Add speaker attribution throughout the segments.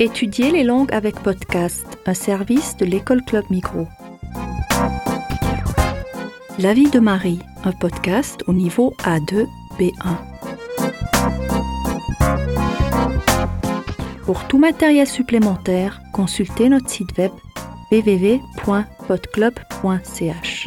Speaker 1: Étudier les langues avec podcast, un service de l'École Club Migros. La vie de Marie, un podcast au niveau A2, B1. Pour tout matériel supplémentaire, consultez notre site web www.podclub.ch.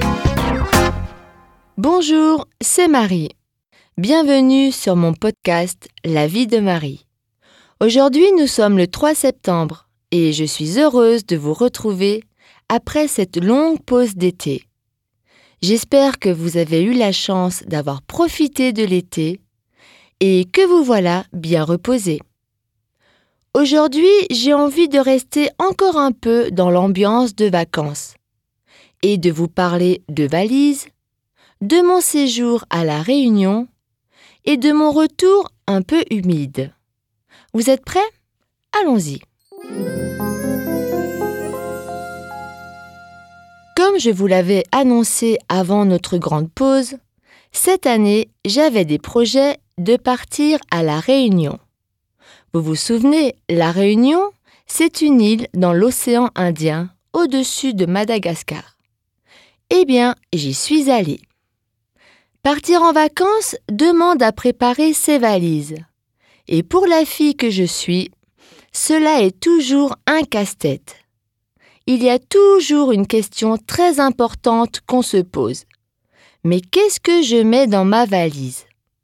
Speaker 2: Bonjour, c'est Marie. Bienvenue sur mon podcast La vie de Marie. Aujourd'hui, nous sommes le 3 septembre et je suis heureuse de vous retrouver après cette longue pause d'été. J'espère que vous avez eu la chance d'avoir profité de l'été et que vous voilà bien reposés. Aujourd'hui, j'ai envie de rester encore un peu dans l'ambiance de vacances et de vous parler de valises, de mon séjour à La Réunion et de mon retour un peu humide. Vous êtes prêts ? Allons-y. Comme je vous l'avais annoncé avant notre grande pause, cette année, j'avais des projets de partir à La Réunion. Vous vous souvenez, La Réunion, c'est une île dans l'océan Indien, au-dessus de Madagascar. Eh bien, j'y suis allée. Partir en vacances demande à préparer ses valises. Et pour la fille que je suis, cela est toujours un casse-tête. Il y a toujours une question très importante qu'on se pose. Mais qu'est-ce que je mets dans ma valise ?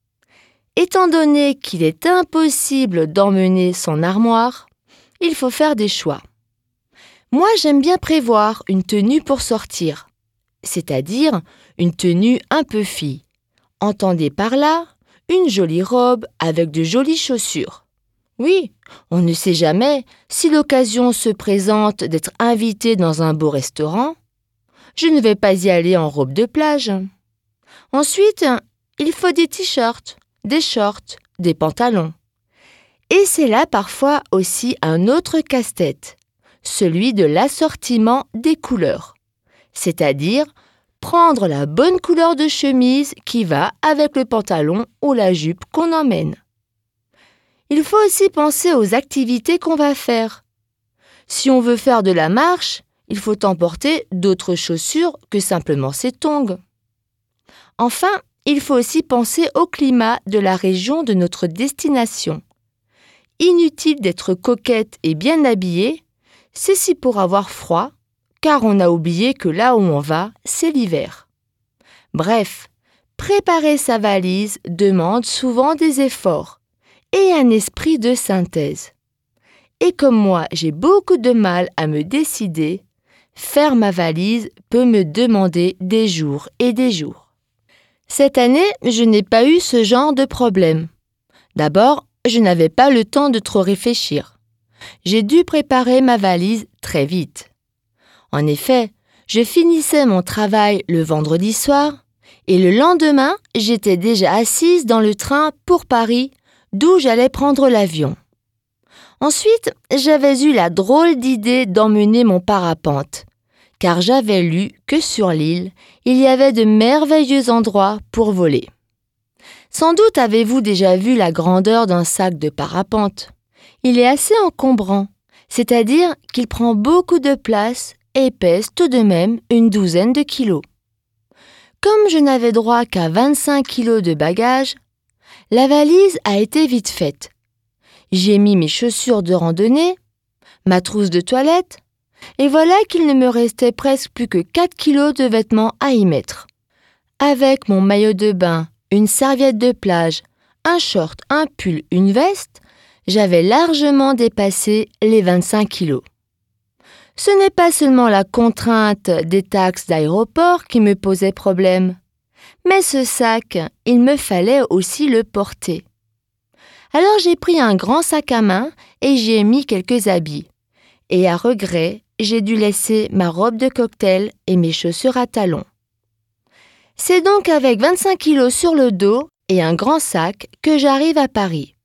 Speaker 2: Étant donné qu'il est impossible d'emmener son armoire, il faut faire des choix. Moi, j'aime bien prévoir une tenue pour sortir, c'est-à-dire une tenue un peu fille. Entendez par là une jolie robe avec de jolies chaussures. Oui, on ne sait jamais si l'occasion se présente d'être invité dans un beau restaurant. Je ne vais pas y aller en robe de plage. Ensuite, il faut des t-shirts, des shorts, des pantalons. Et c'est là parfois aussi un autre casse-tête, celui de l'assortiment des couleurs, c'est-à-dire prendre la bonne couleur de chemise qui va avec le pantalon ou la jupe qu'on emmène. Il faut aussi penser aux activités qu'on va faire. Si on veut faire de la marche, il faut emporter d'autres chaussures que simplement ses tongs. Enfin, il faut aussi penser au climat de la région de notre destination. Inutile d'être coquette et bien habillée, c'est si pour avoir froid, car on a oublié que là où on va, c'est l'hiver. Bref, préparer sa valise demande souvent des efforts et un esprit de synthèse. Et comme moi, j'ai beaucoup de mal à me décider, faire ma valise peut me demander des jours et des jours. Cette année, je n'ai pas eu ce genre de problème. D'abord, je n'avais pas le temps de trop réfléchir. J'ai dû préparer ma valise très vite. En effet, je finissais mon travail le vendredi soir et le lendemain, j'étais déjà assise dans le train pour Paris, d'où j'allais prendre l'avion. Ensuite, j'avais eu la drôle d'idée d'emmener mon parapente, car j'avais lu que sur l'île, il y avait de merveilleux endroits pour voler. Sans doute avez-vous déjà vu la grandeur d'un sac de parapente. Il est assez encombrant, c'est-à-dire qu'il prend beaucoup de place et pèse tout de même une douzaine de kilos. Comme je n'avais droit qu'à 25 kilos de bagages, la valise a été vite faite. J'ai mis mes chaussures de randonnée, ma trousse de toilette, et voilà qu'il ne me restait presque plus que 4 kilos de vêtements à y mettre. Avec mon maillot de bain, une serviette de plage, un short, un pull, une veste, j'avais largement dépassé les 25 kilos. Ce n'est pas seulement la contrainte des taxes d'aéroport qui me posait problème, mais ce sac, il me fallait aussi le porter. Alors j'ai pris un grand sac à main et j'y ai mis quelques habits. Et à regret, j'ai dû laisser ma robe de cocktail et mes chaussures à talons. C'est donc avec 25 kilos sur le dos et un grand sac que j'arrive à Paris.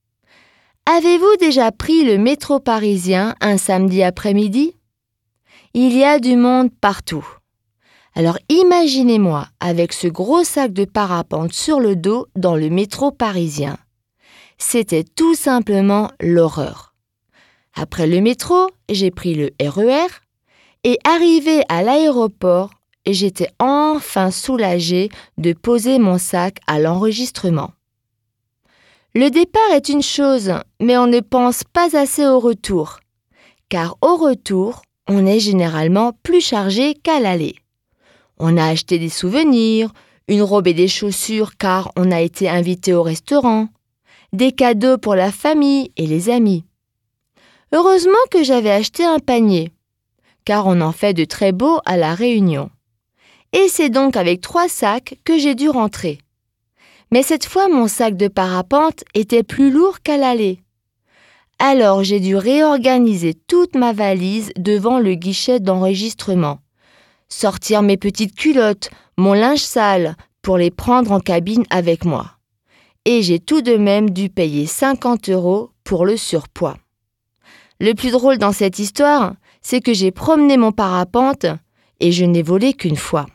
Speaker 2: Avez-vous déjà pris le métro parisien un samedi après-midi ? Il y a du monde partout. Alors imaginez-moi avec ce gros sac de parapente sur le dos dans le métro parisien. C'était tout simplement l'horreur. Après le métro, j'ai pris le RER et arrivé à l'aéroport, j'étais enfin soulagée de poser mon sac à l'enregistrement. Le départ est une chose, mais on ne pense pas assez au retour. Car au retour, on est généralement plus chargé qu'à l'aller. On a acheté des souvenirs, une robe et des chaussures car on a été invité au restaurant, des cadeaux pour la famille et les amis. Heureusement que j'avais acheté un panier, car on en fait de très beaux à La Réunion. Et c'est donc avec 3 sacs que j'ai dû rentrer. Mais cette fois, mon sac de parapente était plus lourd qu'à l'aller. Alors j'ai dû réorganiser toute ma valise devant le guichet d'enregistrement, sortir mes petites culottes, mon linge sale pour les prendre en cabine avec moi. Et j'ai tout de même dû payer 50 € pour le surpoids. Le plus drôle dans cette histoire, c'est que j'ai promené mon parapente et je n'ai volé qu'une fois.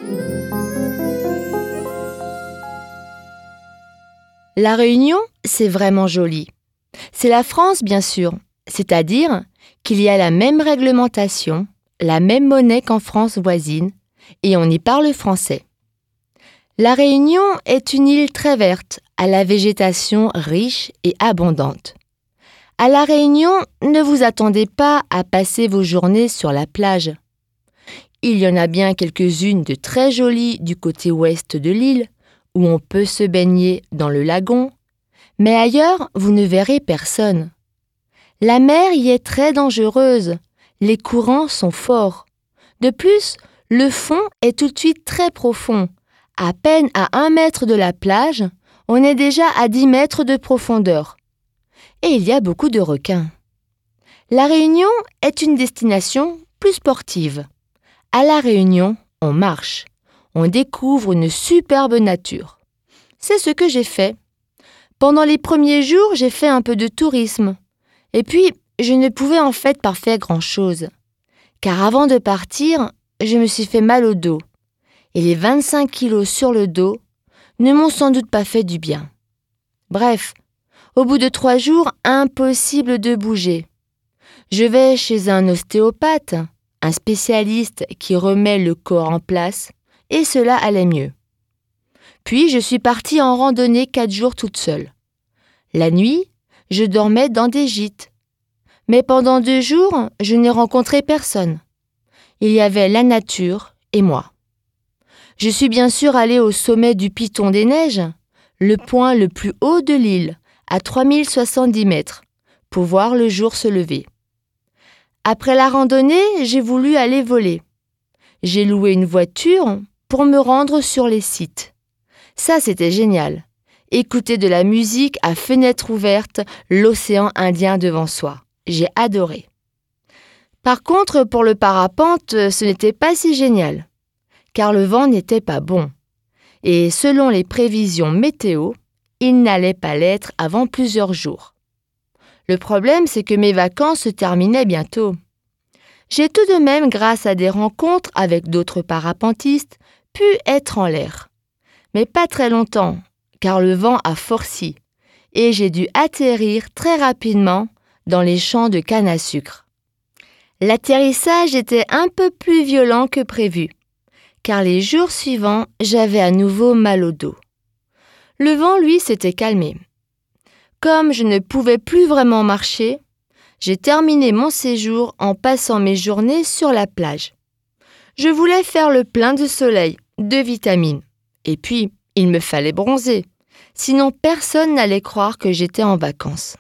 Speaker 2: La Réunion, c'est vraiment joli. C'est la France, bien sûr, c'est-à-dire qu'il y a la même réglementation, la même monnaie qu'en France voisine, et on y parle français. La Réunion est une île très verte, à la végétation riche et abondante. À La Réunion, ne vous attendez pas à passer vos journées sur la plage. Il y en a bien quelques-unes de très jolies du côté ouest de l'île, où on peut se baigner dans le lagon, mais ailleurs, vous ne verrez personne. La mer y est très dangereuse, les courants sont forts. De plus, le fond est tout de suite très profond. À peine à 1 mètre de la plage, on est déjà à 10 mètres de profondeur. Et il y a beaucoup de requins. La Réunion est une destination plus sportive. À La Réunion, on marche. On découvre une superbe nature. C'est ce que j'ai fait. Pendant les premiers jours, j'ai fait un peu de tourisme. Et puis, je ne pouvais en fait pas faire grand-chose. Car avant de partir, je me suis fait mal au dos. Et les 25 kilos sur le dos ne m'ont sans doute pas fait du bien. Bref, au bout de 3 jours, impossible de bouger. Je vais chez un ostéopathe, un spécialiste qui remet le corps en place, et cela allait mieux. Puis je suis partie en randonnée 4 jours toute seule. La nuit, je dormais dans des gîtes. Mais pendant 2 jours, je n'ai rencontré personne. Il y avait la nature et moi. Je suis bien sûr allée au sommet du Piton des Neiges, le point le plus haut de l'île, à 3070 mètres, pour voir le jour se lever. Après la randonnée, j'ai voulu aller voler. J'ai loué une voiture pour me rendre sur les sites. Ça, c'était génial. Écouter de la musique à fenêtre ouverte, l'océan Indien devant soi. J'ai adoré. Par contre, pour le parapente, ce n'était pas si génial, car le vent n'était pas bon. Et selon les prévisions météo, il n'allait pas l'être avant plusieurs jours. Le problème, c'est que mes vacances se terminaient bientôt. J'ai tout de même, grâce à des rencontres avec d'autres parapentistes, pu être en l'air. Mais pas très longtemps, car le vent a forci, et j'ai dû atterrir très rapidement dans les champs de canne à sucre. L'atterrissage était un peu plus violent que prévu, car les jours suivants, j'avais à nouveau mal au dos. Le vent, lui, s'était calmé. Comme je ne pouvais plus vraiment marcher, j'ai terminé mon séjour en passant mes journées sur la plage. Je voulais faire le plein de soleil, de vitamines. Et puis, il me fallait bronzer. Sinon, personne n'allait croire que j'étais en vacances.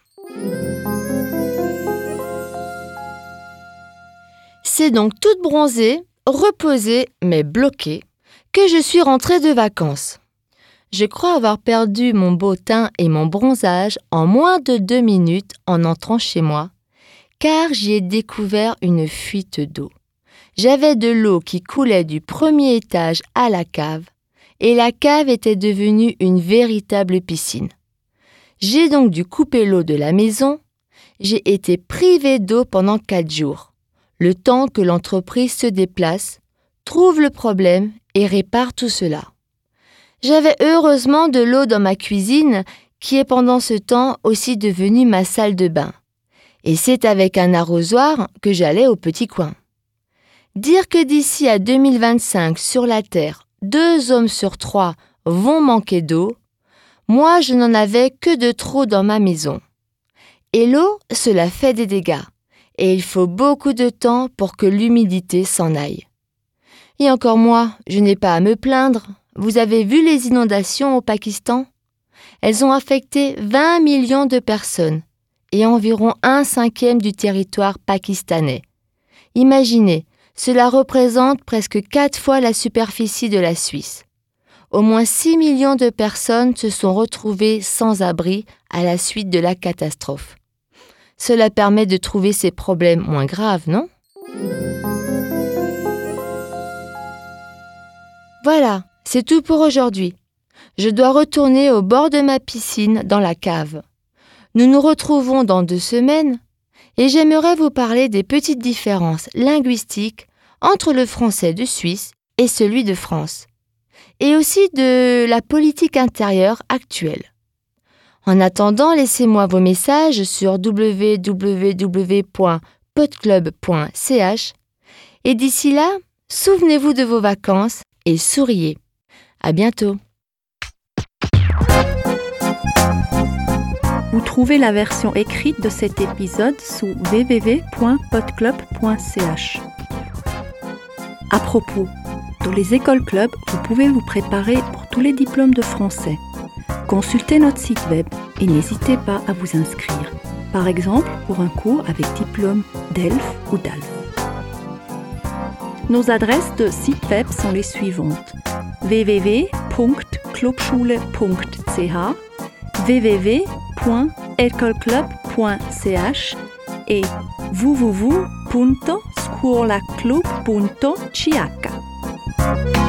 Speaker 2: C'est donc toute bronzée, reposée, mais bloquée, que je suis rentrée de vacances. Je crois avoir perdu mon beau teint et mon bronzage en moins de 2 minutes en entrant chez moi, car j'y ai découvert une fuite d'eau. J'avais de l'eau qui coulait du premier étage à la cave, et la cave était devenue une véritable piscine. J'ai donc dû couper l'eau de la maison. J'ai été privée d'eau pendant 4 jours, le temps que l'entreprise se déplace, trouve le problème et répare tout cela. J'avais heureusement de l'eau dans ma cuisine, qui est pendant ce temps aussi devenue ma salle de bain. Et c'est avec un arrosoir que j'allais au petit coin. Dire que d'ici à 2025 sur la Terre, 2 hommes sur 3 vont manquer d'eau, moi je n'en avais que de trop dans ma maison. Et l'eau, cela fait des dégâts. Et il faut beaucoup de temps pour que l'humidité s'en aille. Et encore moi, je n'ai pas à me plaindre. Vous avez vu les inondations au Pakistan ? Elles ont affecté 20 millions de personnes et environ 1/5 du territoire pakistanais. Imaginez, cela représente presque 4 fois la superficie de la Suisse. Au moins 6 millions de personnes se sont retrouvées sans abri à la suite de la catastrophe. Cela permet de trouver ces problèmes moins graves, non ? Voilà, c'est tout pour aujourd'hui. Je dois retourner au bord de ma piscine dans la cave. Nous nous retrouvons dans 2 semaines et j'aimerais vous parler des petites différences linguistiques entre le français de Suisse et celui de France, et aussi de la politique intérieure actuelle. En attendant, laissez-moi vos messages sur www.podclub.ch et d'ici là, souvenez-vous de vos vacances et souriez. À bientôt.
Speaker 1: Vous trouvez la version écrite de cet épisode sous www.podclub.ch. À propos, dans les écoles clubs, vous pouvez vous préparer pour tous les diplômes de français. Consultez notre site web et n'hésitez pas à vous inscrire, par exemple pour un cours avec diplôme d'ELF ou DALF. Nos adresses de site web sont les suivantes: www.clubschule.ch, www.ecolclub.ch et www.scuolaclub.ch.